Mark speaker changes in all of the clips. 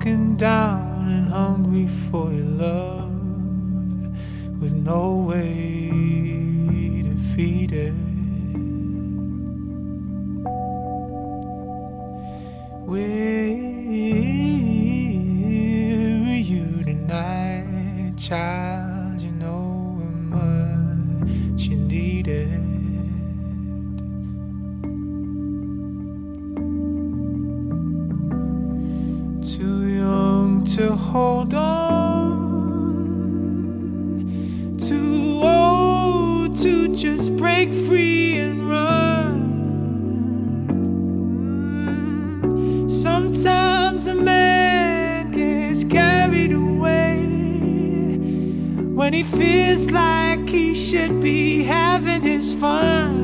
Speaker 1: broken down and hungry for your love, with no way to feed it. Where are you tonight, child? You know how much you need it. Too young to hold on, too old to just break free and run. Sometimes a man gets carried away when he feels like he should be having his fun,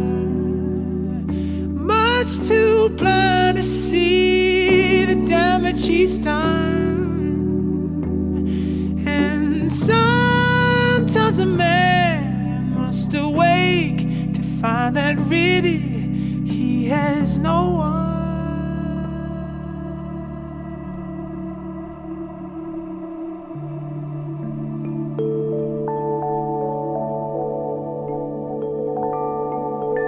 Speaker 1: much too blind to see the damage he's done. And sometimes a man must awake to find that really he has no one.